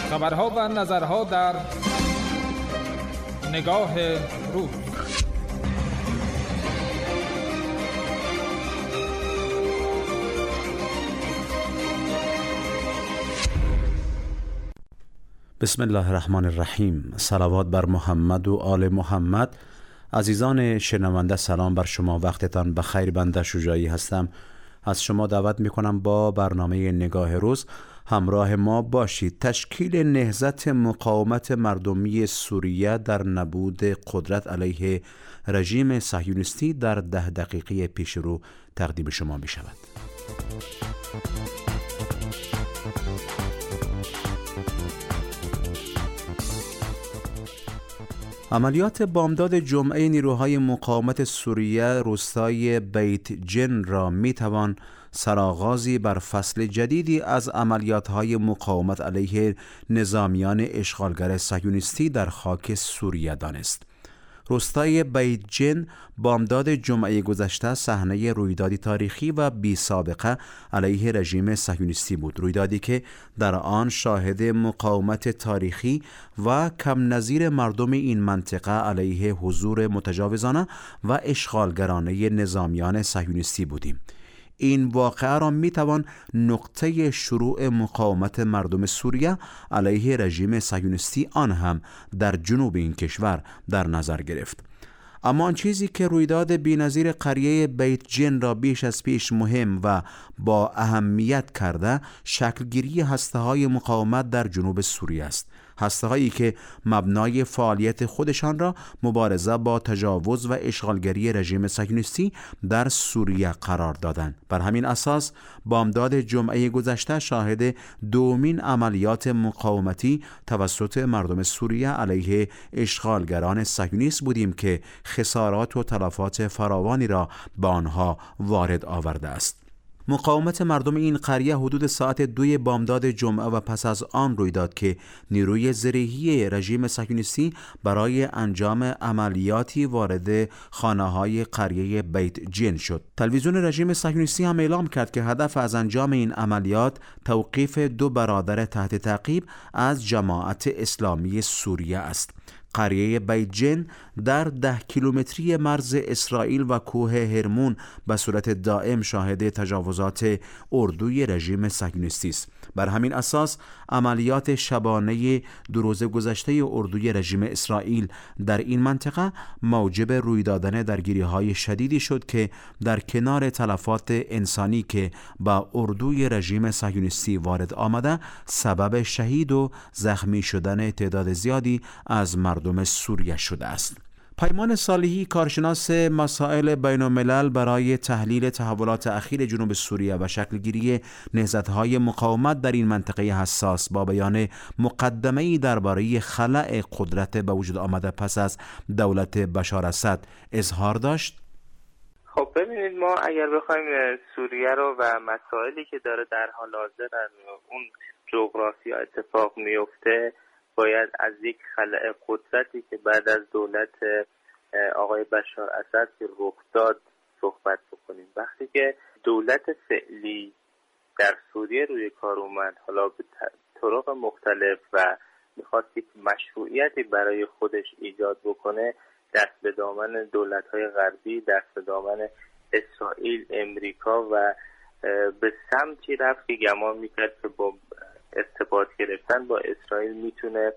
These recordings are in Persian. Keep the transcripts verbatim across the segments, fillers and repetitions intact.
خبرها و نظرها در نگاه روز. بسم الله الرحمن الرحیم. صلوات بر محمد و آل محمد. عزیزان شنونده سلام بر شما، وقتتان بخیر. بنده شجاعی هستم. از شما دعوت میکنم با برنامه نگاه روز همراه ما باشید. تشکیل نهضت مقاومت مردمی سوریه در نبود قدرت علیه رژیم صهیونیستی در ده دقیقه پیش رو تقدیم شما می شود. عملیات بامداد جمعه نیروهای مقاومت سوریه روستای بیت جن را می توان سرآغازی بر فصل جدیدی از عملیات‌های مقاومت علیه نظامیان اشغالگر صهیونیستی در خاک سوریه دانست. روستای بیت جن بامداد جمعه گذشته صحنه رویدادی تاریخی و بی سابقه علیه رژیم صهیونیستی بود. رویدادی که در آن شاهد مقاومت تاریخی و کم نظیر مردم این منطقه علیه حضور متجاوزانه و اشغالگرانه نظامیان صهیونیستی بودیم. این واقعه را می توان نقطه شروع مقاومت مردم سوریه علیه رژیم صهیونیستی آن هم در جنوب این کشور در نظر گرفت. اما آن چیزی که رویداد بی‌نظیر قریه بیت جن را بیش از پیش مهم و با اهمیت کرده، شکلگیری هسته‌های مقاومت در جنوب سوریه است. هسته‌هایی که مبنای فعالیت خودشان را مبارزه با تجاوز و اشغالگری رژیم صهیونیستی در سوریه قرار دادند. بر همین اساس بامداد جمعه گذشته شاهد دومین عملیات مقاومتی توسط مردم سوریه علیه اشغالگران صهیونیست بودیم که خسارات و تلفات فراوانی را به آنها وارد آورده است. مقاومت مردم این قریه حدود ساعت دوی بامداد جمعه و پس از آن رویداد که نیروی زرهی رژیم صهیونیستی برای انجام عملیاتی وارد خانه‌های قریه بیت جن شد. تلویزیون رژیم صهیونیستی هم اعلام کرد که هدف از انجام این عملیات توقیف دو برادر تحت تعقیب از جماعت اسلامی سوریه است. قریه بیت جن در ده کیلومتری مرز اسرائیل و کوه هرمون به صورت دائم شاهد تجاوزات اردوی رژیم صهیونیستی است. بر همین اساس عملیات شبانه دو روز گذشته اردوی رژیم اسرائیل در این منطقه موجب روی دادن درگیری‌های شدیدی شد که در کنار تلفات انسانی که با اردوی رژیم صهیونیستی وارد آمده، سبب شهید و زخمی شدن تعداد زیادی از مردم سوریه شده است. پیمان صالحی، کارشناس مسائل بین الملل برای تحلیل تحولات اخیر جنوب سوریه و شکلگیری نهضت‌های مقاومت در این منطقه حساس، با بیان مقدمه‌ای درباره خلأ قدرت به وجود آمده پس از دولت بشار اسد اظهار داشت. خب ببینید، ما اگر بخوایم سوریه رو و مسائلی که داره در حال حاضر در اون جغرافیا اتفاق میفته، باید از یک خلأ قدرتی که بعد از دولت آقای بشار اسد که رخ داد صحبت بکنیم. وقتی که دولت فعلی در سوریه روی کار اومد، حالا به طرق مختلف و میخواست یک مشروعیتی برای خودش ایجاد بکنه، دست به دامن دولت‌های غربی، دست به دامن اسرائیل، امریکا و به سمتی رفت که گمان میکرد که با ارتباط گرفتن با اسرائیل میتونه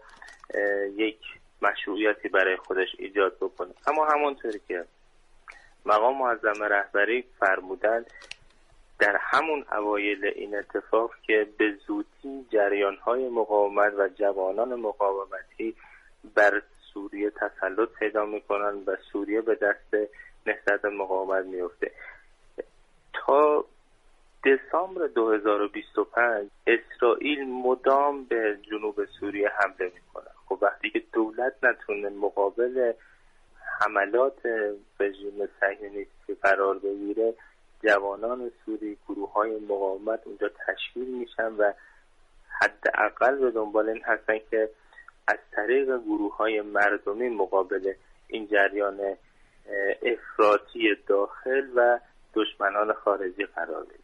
یک مشروعیتی برای خودش ایجاد بکنه. اما همونطوری که مقام معظم رهبری فرمودن، در همون اوایل این اتفاق که به زودی جریان‌های مقاومت و جوانان مقاومتی بر سوریه تسلط پیدا میکنن و سوریه به دست نهضت مقاومت میفته. تا دسامبر دو هزار و بیست و پنج اسرائیل مدام به جنوب سوریه حمله میکنه. خب وقتی که دولت نتونه مقابل حملات رژیم صهیونیستی قرار بگیره، جوانان سوری، گروه‌های مقاومت اونجا تشکیل میشن و حداقل به دنبال این هستن که از طریق گروه‌های مردمی مقابل این جریان افراطی داخل و دشمنان خارجی قرار بگیره.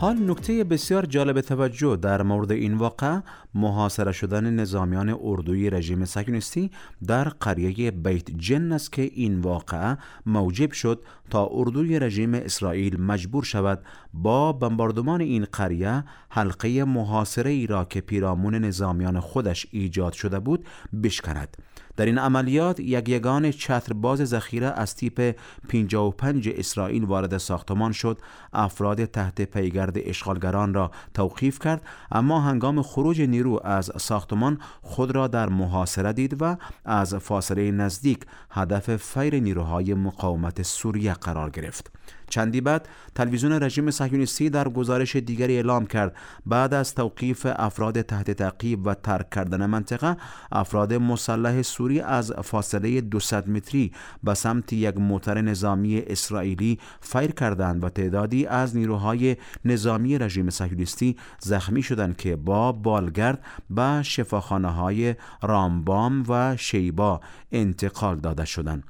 حال نکته بسیار جالب توجه در مورد این واقعه محاصره شدن نظامیان اردوی رژیم صهیونیستی در قریه بیت جن است که این واقعه موجب شد تا اردوی رژیم اسرائیل مجبور شود با بمباردمان این قریه حلقه محاصره ای را که پیرامون نظامیان خودش ایجاد شده بود بشکند. در این عملیات یک یگان چترباز ذخیره از تیپ پنجاه و پنج اسرائیل وارد ساختمان شد، افراد تحت پیگرد اشغالگران را توقیف کرد، اما هنگام خروج نیرو از ساختمان خود را در محاصره دید و از فاصله نزدیک هدف فیر نیروهای مقاومت سوریه قرار گرفت. چندی بعد تلویزیون رژیم صهیونیستی در گزارش دیگری اعلام کرد بعد از توقیف افراد تحت تعقیب و ترک کردن منطقه، افراد مسلح سوری از فاصله دویست متری به سمت یک موتر نظامی اسرائیلی فیر کردند و تعدادی از نیروهای نظامی رژیم صهیونیستی زخمی شدند که با بالگرد به شفاخانه‌های رامبام و شیبا انتقال داده شدند.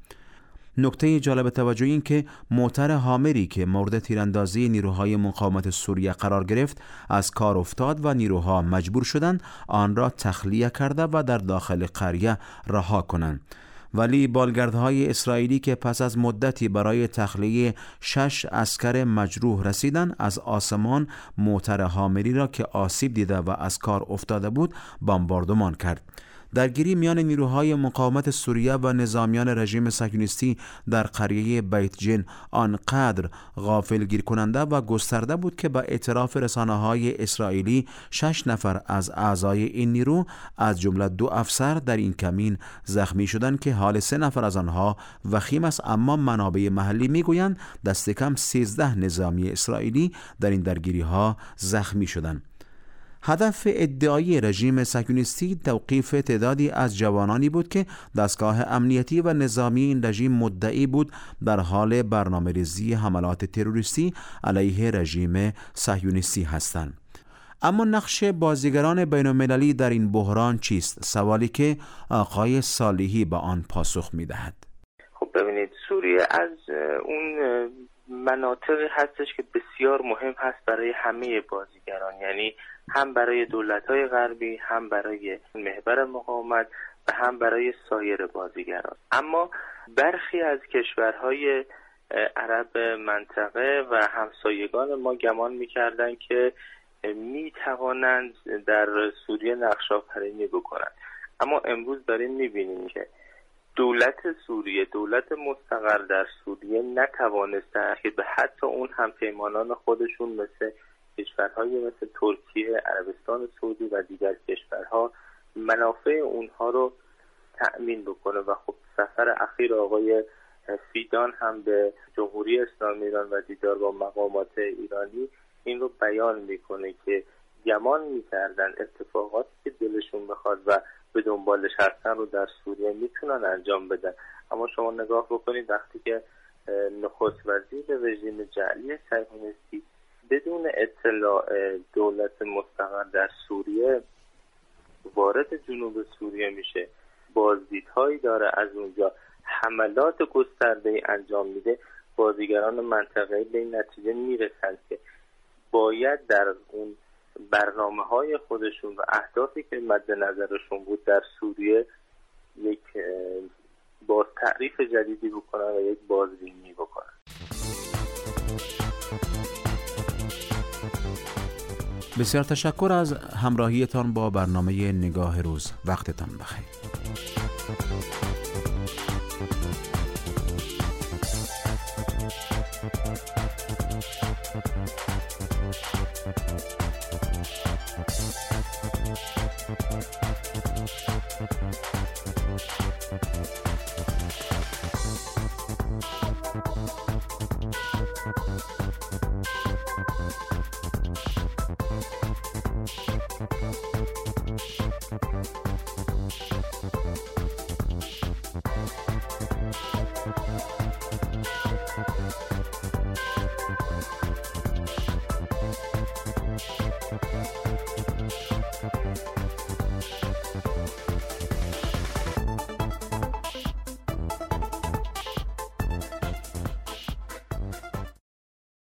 نکته جالب توجه این که موتر هامری که مورد تیراندازی نیروهای مقاومت سوریه قرار گرفت از کار افتاد و نیروها مجبور شدند آن را تخلیه کرده و در داخل قریه رها کنند. ولی بالگردهای اسرائیلی که پس از مدتی برای تخلیه شش عسکر مجروح رسیدند، از آسمان موتر هامری را که آسیب دیده و از کار افتاده بود بمباردمان کرد. درگیری میان نیروهای مقاومت سوریه و نظامیان رژیم صهیونیستی در قریه بیت جن آنقدر غافلگیر کننده و گسترده بود که با اعتراف رسانه‌های اسرائیلی شش نفر از اعضای این نیرو از جمله دو افسر در این کمین زخمی شدند که حال سه نفر از آنها وخیم است، اما منابع محلی میگویند دست کم سیزده نظامی اسرائیلی در این درگیری‌ها زخمی شدند. هدف ادعایی رژیم صهیونیستی توقیف تعدادی از جوانانی بود که دستگاه امنیتی و نظامی این رژیم مدعی بود در حال برنامه‌ریزی حملات تروریستی علیه رژیم صهیونیستی هستند. اما نقش بازیگران بین‌المللی در این بحران چیست؟ سوالی که آقای صالحی به آن پاسخ می‌دهد. خب ببینید، سوریه از اون مناطقی هستش که بسیار مهم هست برای همه بازیگران، یعنی هم برای دولت‌های غربی، هم برای محور مقاومت و هم برای سایر بازیگران. اما برخی از کشورهای عرب منطقه و همسایگان ما گمان می‌کردند که می‌توانند در سوریه نقش‌آفرینی بکنند، اما امروز داریم می‌بینیم که دولت سوریه، دولت مستقر در سوریه نتوانسته که به حتی اون همپیمانان خودشون مثل کشورهای مثل ترکیه، عربستان سعودی و دیگر کشورها منافع اونها رو تأمین بکنه. و خب سفر اخیر آقای فیدان هم به جمهوری اسلامی ایران و دیدار با مقامات ایرانی این رو بیان میکنه که گمان میکردن اتفاقاتی که دلشون بخواد و به دنبالش هستن رو در سوریه میتونن انجام بدن. اما شما نگاه بکنید وقتی که نخست وزیر رژیم جعلی صهیونیستی بدون اطلاع دولت مستقر در سوریه وارد جنوب سوریه میشه، بازدیدهایی داره، از اونجا حملات گسترده‌ای انجام میده، بازیگران منطقه‌ای به این نتیجه میرسن که باید در اون برنامه‌های خودشون و اهدافی که مد نظرشون بود در سوریه یک باز تعریف جدیدی بکنن و یک بازبینی بکنن. بسیار تشکر از همراهیتان با برنامه نگاه روز. وقتتان بخیر.